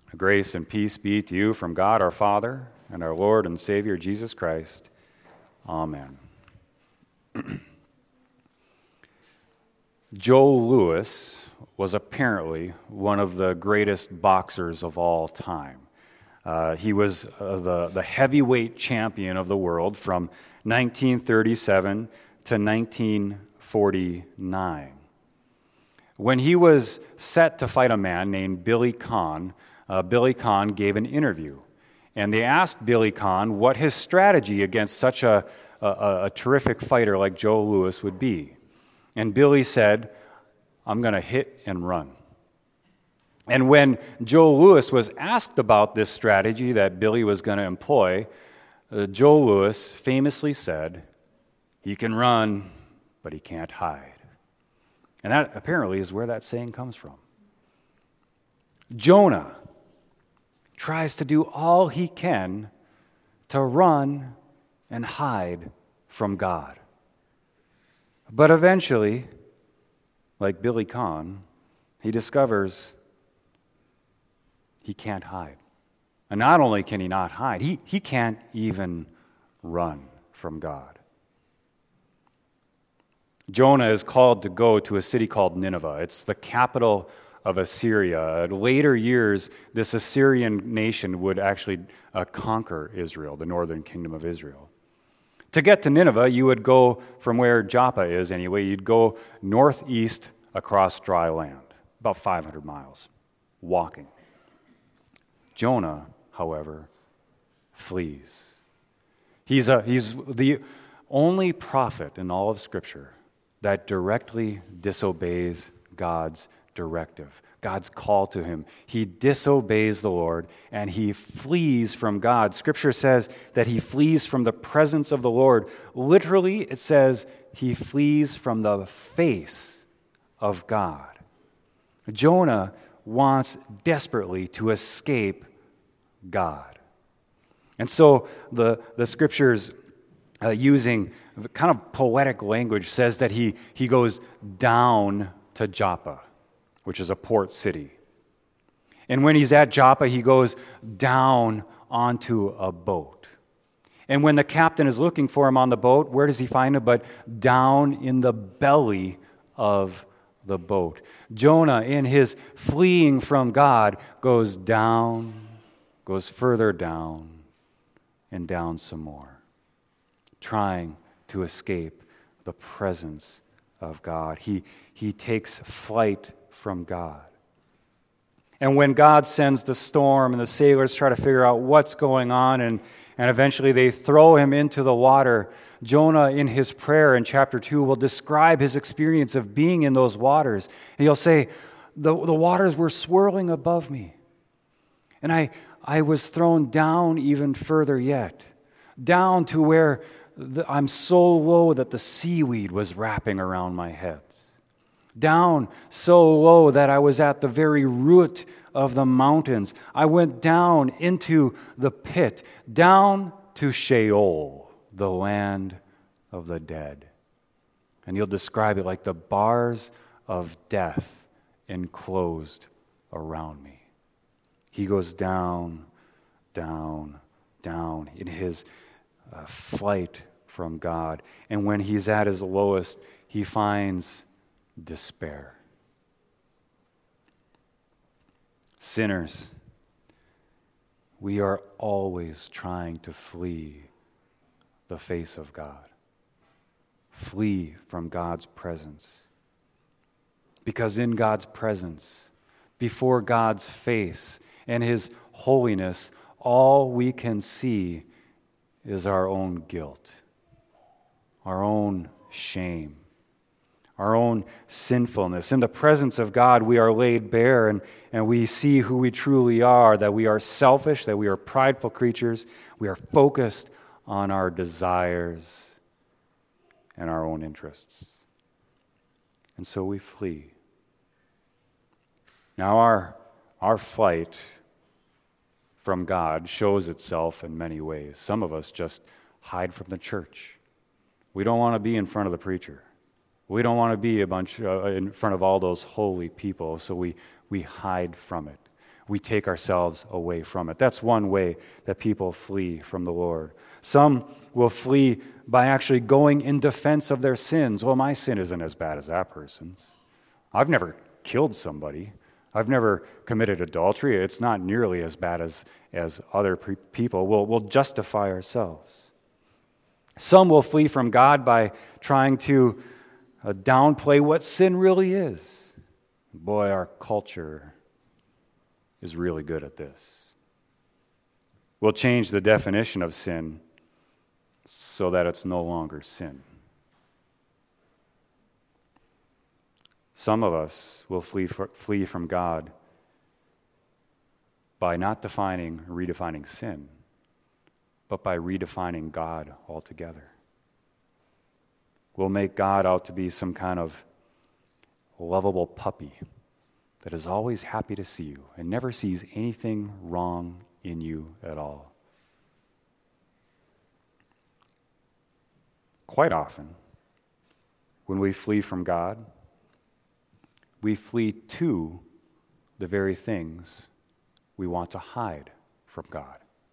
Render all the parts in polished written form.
Grace and peace be to you from God our Father and our Lord and Savior Jesus Christ. Amen. Joe Louis was apparently one of the greatest boxers of all time. He was the heavyweight champion of the world from 1937 to 1949. When he was set to fight a man named Billy Conn, Billy Conn gave an interview. And they asked Billy Conn what his strategy against such a terrific fighter like Joe Louis would be. And Billy said, "I'm going to hit and run." And when Joe Louis was asked about this strategy that Billy was going to employ, Joe Louis famously said, "He can run, but he can't hide." And that apparently is where that saying comes from. Jonah tries to do all he can to run and hide from God. But eventually, like Billy Conn, he discovers he can't hide. And not only can he not hide, he can't even run from God. Jonah is called to go to a city called Nineveh. It's the capital of Assyria. In later years, this Assyrian nation would actually conquer Israel, the northern kingdom of Israel. To get to Nineveh, you would go from where Joppa is anyway, you'd go northeast across dry land, about 500 miles, walking. Jonah, however, flees. He's the only prophet in all of Scripture that directly disobeys God's directive, God's call to him. He disobeys the Lord, and he flees from God. Scripture says that he flees from the presence of the Lord. Literally, it says he flees from the face of God. Jonah wants desperately to escape God. And so the Scriptures, using kind of poetic language, says that he goes down to Joppa, which is a port city. And when he's at Joppa, he goes down onto a boat. And when the captain is looking for him on the boat, where does he find him but down in the belly of the boat? Jonah, in his fleeing from God, goes down, goes further down, and down some more, trying to escape the presence of God. He takes flight from God. And when God sends the storm and the sailors try to figure out what's going on, and eventually they throw him into the water, Jonah, in his prayer in chapter 2, will describe his experience of being in those waters. And he'll say, the waters were swirling above me, and I was thrown down even further yet, down to where I'm so low that the seaweed was wrapping around my head. Down so low that I was at the very root of the mountains. I went down into the pit, down to Sheol, the land of the dead. And he'll describe it like the bars of death enclosed around me. He goes down, down, down in his flight from God. And when he's at his lowest, he finds despair. Sinners, we are always trying to flee the face of God. Flee from God's presence. Because in God's presence, before God's face and His holiness, all we can see is our own guilt, our own shame, our own sinfulness. In the presence of God, we are laid bare, and we see who we truly are, that we are selfish, that we are prideful creatures, we are focused on our desires and our own interests. And so we flee. Now our flight from God shows itself in many ways. Some of us just hide from the church. We don't want to be in front of the preacher. We don't want to be in front of all those holy people, so we hide from it. we take ourselves away from it. That's one way that people flee from the Lord. Some will flee by actually going in defense of their sins. Well, my sin isn't as bad as that person's. I've never killed somebody. I've never committed adultery. It's not nearly as bad as other people. We'll justify ourselves. Some will flee from God by trying to downplay what sin really is. Boy, our culture is really good at this. We'll change the definition of sin so that it's no longer sin. Some of us will flee from God by not redefining sin, but by redefining God altogether. We'll make God out to be some kind of lovable puppy that is always happy to see you and never sees anything wrong in you at all. Quite often, when we flee from God, we flee to the very things we want to hide from God.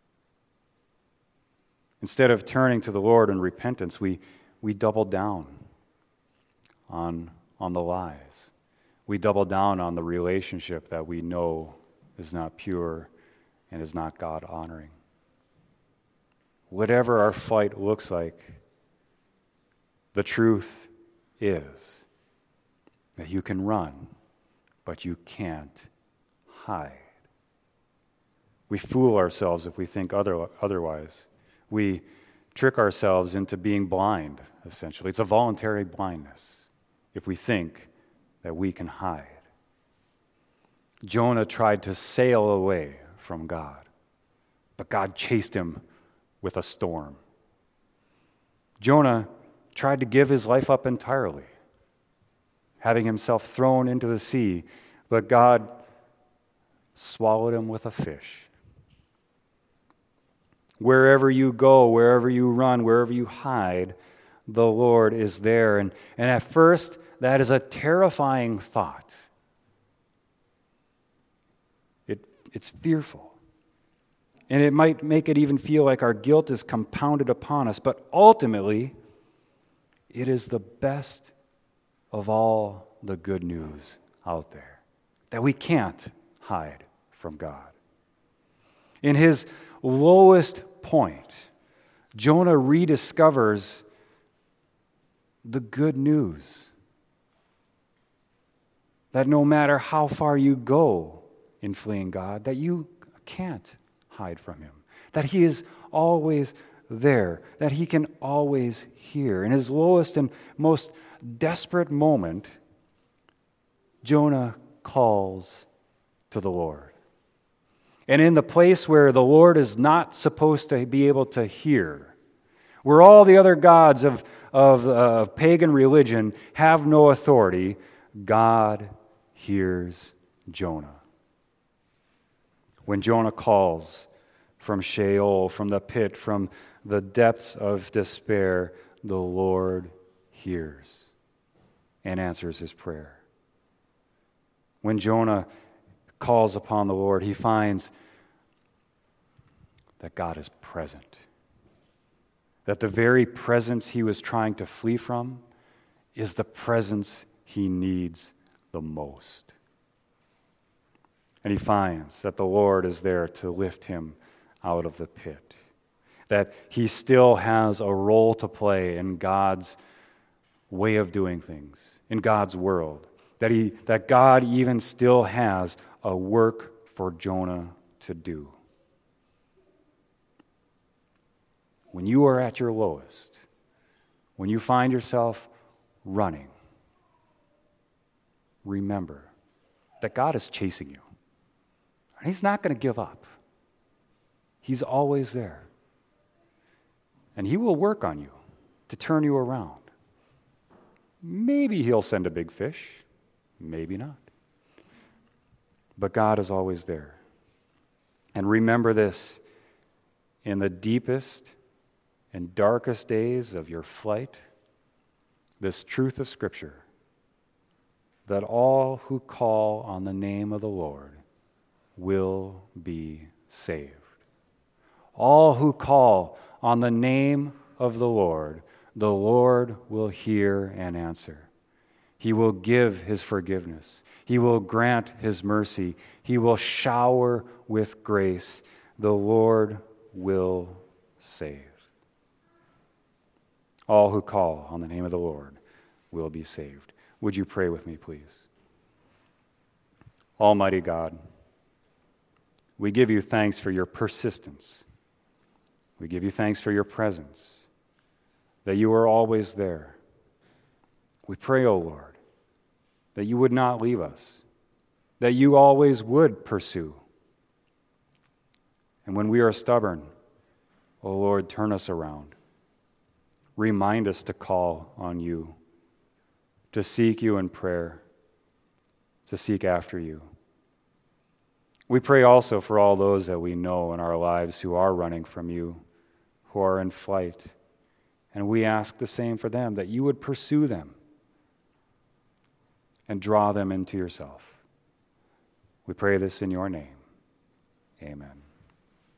Instead of turning to the Lord in repentance, we double down on the lies. We double down on the relationship that we know is not pure and is not God-honoring. Whatever our fight looks like, the truth is that you can run, but you can't hide. We fool ourselves if we think otherwise. We trick ourselves into being blind, essentially. It's a voluntary blindness if we think that we can hide. Jonah tried to sail away from God, but God chased him with a storm. Jonah tried to give his life up entirely, having himself thrown into the sea, but God swallowed him with a fish. Wherever you go, wherever you run, wherever you hide, the Lord is there. And at first, that is a terrifying thought. It's fearful. And it might make it even feel like our guilt is compounded upon us. But ultimately, it is the best of all the good news out there, that we can't hide from God. In his lowest point, Jonah rediscovers the good news that no matter how far you go in fleeing God, that you can't hide from him, that he is always there, that he can always hear. In his lowest and most desperate moment, Jonah calls to the Lord. And in the place where the Lord is not supposed to be able to hear, where all the other gods of pagan religion have no authority, God hears Jonah. When Jonah calls from Sheol, from the pit, from the depths of despair, the Lord hears and answers his prayer. When Jonah calls upon the Lord, he finds that God is present. That the very presence he was trying to flee from is the presence he needs the most. And he finds that the Lord is there to lift him out of the pit. That he still has a role to play in God's way of doing things, in God's world. That God even still has a work for Jonah to do. When you are at your lowest, when you find yourself running, remember that God is chasing you. And he's not going to give up. He's always there. And he will work on you to turn you around. Maybe he'll send a big fish. Maybe not. But God is always there. And remember this, in the deepest and darkest days of your flight, this truth of Scripture, that all who call on the name of the Lord will be saved. All who call on the name of the Lord will hear and answer. He will give his forgiveness. He will grant his mercy. He will shower with grace. The Lord will save. All who call on the name of the Lord will be saved. Would you pray with me, please? Almighty God, we give you thanks for your persistence. We give you thanks for your presence, that you are always there. We pray, O Lord, that you would not leave us, that you always would pursue. And when we are stubborn, O Lord, turn us around. Remind us to call on you, to seek you in prayer, to seek after you. We pray also for all those that we know in our lives who are running from you, who are in flight. And we ask the same for them, that you would pursue them and draw them into yourself. We pray this in your name. Amen.